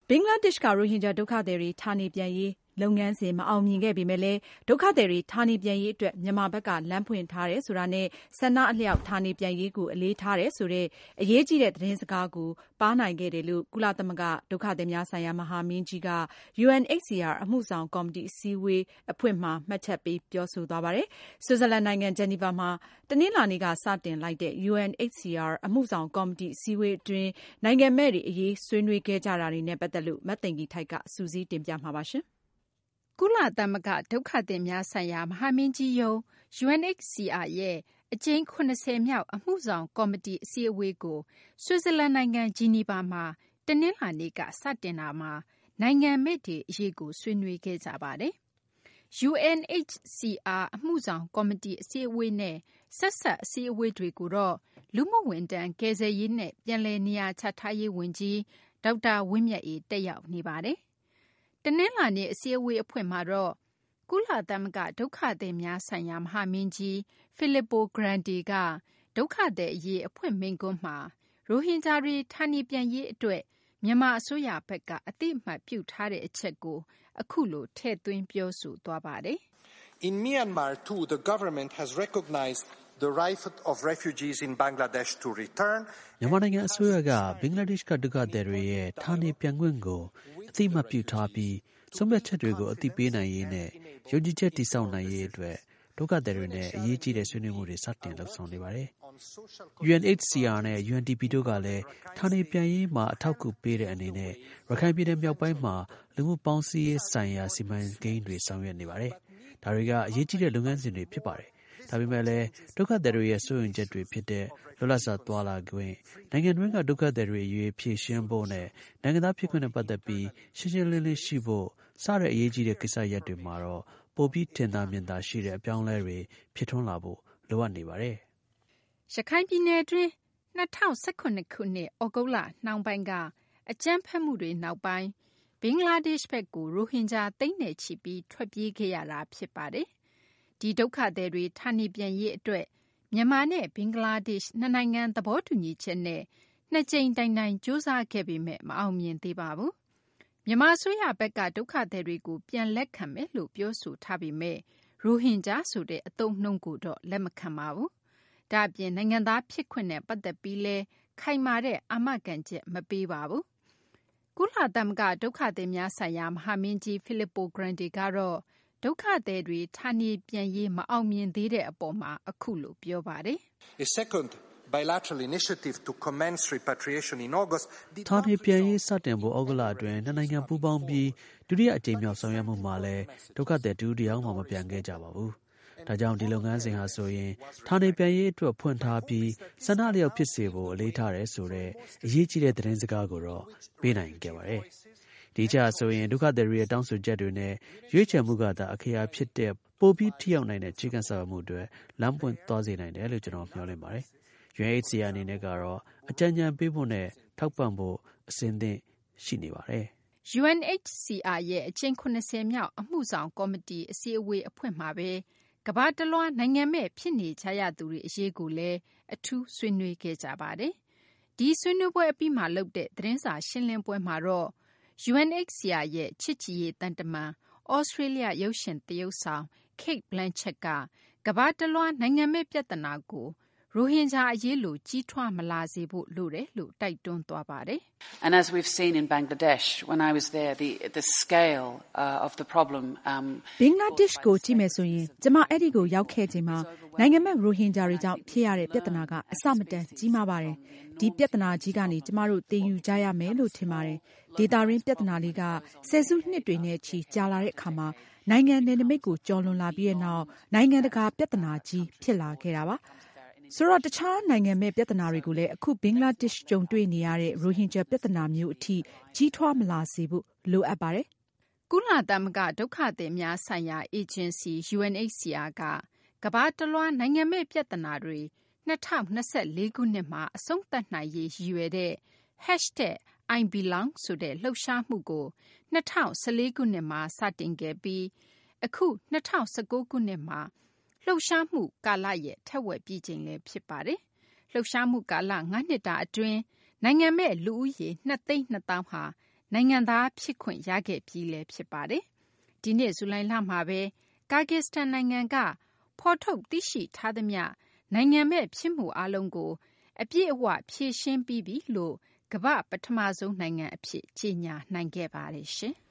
ဘင်္ဂလားဒေ့ရှ်ကရိုဟင်ဂျာဒုက္ခသည်တွေဌာနေပြန်ရေးလုပ်ငန်းစဉ်မအောင်မြင်ခဲ့ပေမဲ့လည်းဒုက္ခသည်တွေဌာနေပြန်ရေးအတွက်မြန်မာဘက်ကလမ်းဖွင့်ထားတယ်ဆိုတာနဲ့ဆန္ဒအလျောက်ဌာနေပြန်ရေးကိုအလေးထားတယ်ဆိုတဲ့အရေးကြီးတဲ့သတင်းစကားကိုပါးနိုင်ခဲ့တယ်လို့ကုလသမဂ္ဂဒုက္ခသည်များဆိုင်ရာမဟာမင်းကြီးက UNHCR အမှုဆောင်ကော်မတီအစည်းအဝေးအဖွင့်မှာမှတ်ချက်ပေးပြောဆိုသွားပါတယ်။ ဆွစ်ဇာလန်နိုင်ငံဂျနီဗာမှာတနင်္လာနေ့ကစတင်လိုက်တဲ့ UNHCR အမှုဆောင်ကော်မတီအစည်းအဝေးအတွင်းနိုင်ငံမဲ့တွေအရေးဆွေးနွေးခဲ့ကြတာတွေနဲ့ပတ်သက်လို့မသိင်္ဂီထိုက်ကစုစည်းတင်ပြမှာပါ။ကုလသမဂ္ဂဒုက္ခသည်များဆိုင်ရာမဟာမင်းကြီးရုံး UNHCR ရဲ့အကြိမ် 70 မြောက်အမှုဆောင်ကော်မတီအစည်းအဝေးကိုဆွစ်ဇာလန်နိုင်ငံဂျီနီဗာမှာတနင်္လာနေ့ကစတင်တာမှာနိုင်ငံမဲ့တွေအရေးကိုဆွေးနွေးခဲ့ကြပါတယ်။ UNHCR အမှုဆောင်ကော်မတီအစည်းအဝေးနဲ့ဆက်စပ်အစည်းအဝေးတွေကိုတော့လူမှုဝန်ထမ်းကယ်ဆယ်ရေးနဲ့ပြန်လည်နေရာချထားရေးဝန်ကြီးဒေါက်တာဝင်းမြတ်အေးတက်ရောက်နေပါတယ်။တနင်္လာနေ့အစည်းအဝေးအဖွင့်မှာတော့ကုလသမဂ္ဂဒုက္ခသည်များဆိုင်ရာမဟာမင်းကြီး Filippo Grandi ကဒုက္ခသည်အရေးအဖွင့်မိန့်ခွန်းမှာရိုဟင်ဂျာတွေဌာနေပြန်ရေးအတွက်မြန်မာအစိုးရဘက်ကအသိအမှတ်ပြုထားတဲ့အချက်ကိုအခုလိုထည့်သွင်းပြောဆိုသွားပါတယ်။ In Myanmar too the government has recognized the right of refugees in Bangladesh to return မြန်မာနိုင်ငံအစိုးရကဘင်္ဂလားဒေ့ရှ်ကဒုက္ခသည်တွေရဲ့ဌာနေပြန်ခွင့်ကိုအသိအမှတ်ပြုထားပြီးဆုံးဖြတ်ချက်တွေကိုအသိပေးနိုင်ရေးနဲ့ယုံကြည်ချက်တည်ဆောက်နိုင်ရေးအတွက်ဒုက္ခသည်တွေနဲ့အရေးကြီးတဲ့ဆွေးနွေးမှုတွေစတင်လှုပ်ဆောင်နေပါတယ်။ UNHCR နဲ့ UNDP တို့ကလည်းဌာနေပြန်ရေးမှာအထောက်အကူပေးတဲ့အနေနဲ့ရခိုင်ပြည်နယ်မြောက်ပိုင်းမှာလူမှုပေါင်းစည်းရေးဆိုင်ရာစီမံကိန်းတွေဆောင်ရွက်နေပါတယ်။ဒါတွေကအရေးကြီးတဲ့လုပ်ငန်းစဉ်တွေဖြစ်ပါတယ်။ဒါပေမဲ့လည်းဒုက္ခသည်တွေရဲ့စိုးရိမ်ချက်တွေဖြစ်တဲ့လွတ်လပ်စွာသွားလာခွင့်နိုင်ငံတွင်းကဒုက္ခသည်တွေအရေးဖြေရှင်းဖို့နဲ့နိုင်ငံသားဖြစ်ခွင့်နဲ့ပတ်သက်ပြီးရှင်းရှင်းလင်းလင်းရှိဖို့စတဲ့အရေးကြီးတဲ့ကိစ္စရပ်တွေမှာတော့ပိုပြီးထင်သာမြင်သာရှိတဲ့အပြောင်းအလဲတွေဖြစ်ထွန်းလာဖို့လိုအပ်နေပါတယ်။ရခိုင်ပြည်နယ်အတွင်း2019ခုနှစ်ဩဂုတ်လနှောင်းပိုင်းကအကြမ်းဖက်မှုတွေနောက်ပိုင်းဘင်္ဂလားဒေ့ရှ်ဘက်ကိုရိုဟင်ဂျာသိန်းနဲ့ချီပြီးထွက်ပြေးခဲ့ရတာဖြစ်ပါတယ်။ဒီဒုက္ခသည်တွေဌာနေပြန်ရေးအတွက်မြန်မာနဲ့ဘင်္ဂလားဒေ့ရှ်နှစ်နိုင်ငံသဘောတူညီချက်နဲ့နှစ်ကြိမ်တိုင်တိုင်စူးစမ်းခဲ့ပေမဲ့မအောင်မြင်သေးပါဘူး။မြန်မာအစိုးရဘက်ကဒုက္ခသည်တွေကိုပြန်လက်ခံမယ်လို့ပြောဆိုထားပေမဲ့ရိုဟင်ဂျာဆိုတဲ့အသုံးအနှုန်းကိုတော့လက်မခံပါဘူး။ဒါ့အပြင်နိုင်ငံသားဖြစ်ခွင့်နဲ့ပတ်သက်ပြီးလဲခိုင်မာတဲ့အာမခံချက်မပေးပါဘူး။ကုလသမဂ္ဂဒုက္ခသည်များဆိုင်ရာမဟာမင်းကြီး Filippo Grandi ကတော့ဒုက္ခသည်တွေဌာနေပြန်ရေးမအောင်မြင်သေးတဲ့အပေါ်မှာအခုလိုပြောပါတယ်။ A second bilateral initiative to commence repatriation in August ဌာနေပြန်ရေးစတင်ဖို့ဩဂုတ်လအတွင်းနှစ်နိုင်ငံပူးပေါင်းပြီးဒုတိယအကြိမ်မြောက်ဆောင်ရွက်မှုမှာလည်းဒုက္ခသည်တူတယောက်မှမပြန်ခဲ့ကြပါဘူး။ဒါကြောင့်ဒီလုပ်ငန်းစဉ်ဟာဆိုရင်ဌာနေပြန်ရေးအတွက်ဖွင့်ထားပြီးဆန္ဒအလျောက်ဖြစ်စေဖို့အလေးထားတယ်ဆိုတဲ့အရေးကြီးတဲ့သတင်းစကားကိုတော့ပေးနိုင်ခဲ့ပါတယ်။ဒီချက်ဆိုရင်ဒုက္ခသည်တွေရဲ့တောင်းဆိုချက်တွေနဲ့ရွေးချယ်မှုကသာအခရာဖြစ်တဲ့ပိုပြီးထိရောက်နိုင်တဲ့အခြေခံဆောင်ရွက်မှုတွေလမ်းပွင့်သွားစေနိုင်တယ်လို့ကျွန်တော်မျှော်လင့်ပါတယ်။ UNHCR အနေနဲ့ကတော့အကြံဉာဏ်ပေးဖို့နဲ့ထောက်ပံ့ဖို့အစဉ်သင့်ရှိနေပါတယ်။ UNHCR ရဲ့အကြိမ် 70 မြောက်အမှုဆောင်ကော်မတီအစည်းအဝေးအဖွင့်မှာပဲကမ္ဘာတလွှားနိုင်ငံမဲ့ဖြစ်နေကြရသူတွေအရေးကိုလည်းအထူးဆွေးနွေးခဲ့ကြပါတယ်။ဒီဆွေးနွေးပွဲအပြီးမှာလုပ်တဲ့သတင်းစာရှင်းလင်းပွဲမှာတော့ UNHCR ရဲ့ချစ်ကြည်ရေးတန်တမန်ဩစတြေးလျရုပ်ရှင်သရုပ်ဆောင် Cate Blanchett ကကမ္ဘာတလွှားနိုင်ငံမဲ့ပြဿနာကိုရိုဟင်ဂျာအရေးလိုကြီးထွားမလာစေဖို့လိုတယ်လို့တိုက်တွန်းသွားပါတယ်။ And as we've seen in Bangladesh when I was there the scale of the problem ဘင်္ဂလားဒေ့ရှ်ကိုကြည့်မယ်ဆိုရင်ကျမအဲ့ဒီကိုရောက်ခဲ့ချိန်မှာနိုင်ငံမဲ့ရိုဟင်ဂျာတွေကြောင့်ဖြစ်ရတဲ့ပြဿနာကအဆမတန်ကြီးမားပါတယ်။ဒီပြဿနာကြီးကနေကျမတို့သင်ယူကြရမယ်လို့ထင်ပါတယ်။ဒေတာရင်းပြဿနာလေးကဆယ်စုနှစ်တွေနဲ့ချီကြာလာတဲ့အခါမှာနိုင်ငံနယ်နိမိတ်ကိုကျော်လွန်လာပြီးတဲ့နောက်နိုင်ငံတကာပြဿနာကြီးဖြစ်လာခဲ့တာပါ။ဆိုတော့တခြားနိုင်ငံမဲ့ပြဿနာတွေကိုလည်းအခုဘင်္ဂလားဒေ့ရှ်ကြုံတွေ့နေရတဲ့ရိုဟင်ဂျာပြဿနာမျိုးအထိကြီးထွားမလာစေဖို့လိုအပ်ပါတယ်။ကုလသမဂ္ဂဒုက္ခသည်များဆိုင်ရာအေဂျင်စီ UNHCR ကကမ္ဘာတလွှားနိုင်ငံမဲ့ပြဿနာတွေ2024ခုနှစ်မှာအဆုံးသတ်နိုင်ရေးရည်ရွယ်တဲ့ #IBelong ဆိုတဲ့လှုပ်ရှားမှုကို2014ခုနှစ်မှာစတင်ခဲ့ပြီးအခု2019ခုနှစ်မှာလှုပ်ရှားမှုကာလရဲ့ထက်ဝက်ပြည့်ချိန်လည်းဖြစ်ပါတယ်။လှုပ်ရှားမှုကာလ9နှစ်တာအတွင်းနိုင်ငံမဲ့လူဦးရေ2,200,000ဟာနိုင်ငံသားဖြစ်ခွင့်ရခဲ့ပြီးလည်းဖြစ်ပါတယ်။ဒီနှစ်ဇူလိုင်လမှာပဲကာဂစ္စတန်နိုင်ငံကဖော်ထုတ်သိရှိထားသမျှနိုင်ငံမဲ့ဖြစ်မှုအလုံးကိုအပြည့်အဝဖြေရှင်းပြီးပြီလို့ကမ္ဘာ့ပထမဆုံးနိုင်ငံအဖြစ်ကြေညာနိုင်ခဲ့ပါတယ်ရှင်။